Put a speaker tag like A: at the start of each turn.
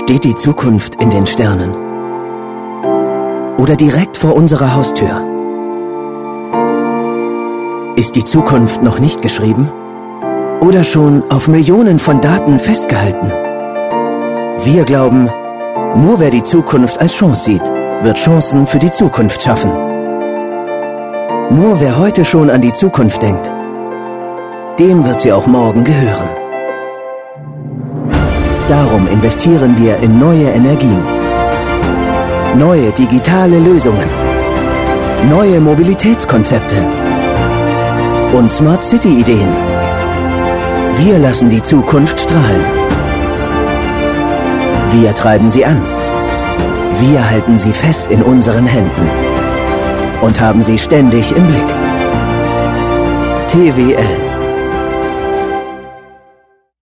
A: Steht die Zukunft in den Sternen? Oder direkt vor unserer Haustür? Ist die Zukunft noch nicht geschrieben? Oder schon auf Millionen von Daten festgehalten? Wir glauben, nur wer die Zukunft als Chance sieht, wird Chancen für die Zukunft schaffen. Nur wer heute schon an die Zukunft denkt, dem wird sie auch morgen gehören. Darum investieren wir in neue Energien, neue digitale Lösungen, neue Mobilitätskonzepte und Smart City-Ideen. Wir lassen die Zukunft strahlen. Wir treiben sie an. Wir halten sie fest in unseren Händen und haben sie ständig im Blick. TWL.